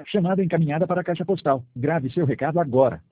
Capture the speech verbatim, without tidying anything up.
Chamada encaminhada para a caixa postal. Grave seu recado agora.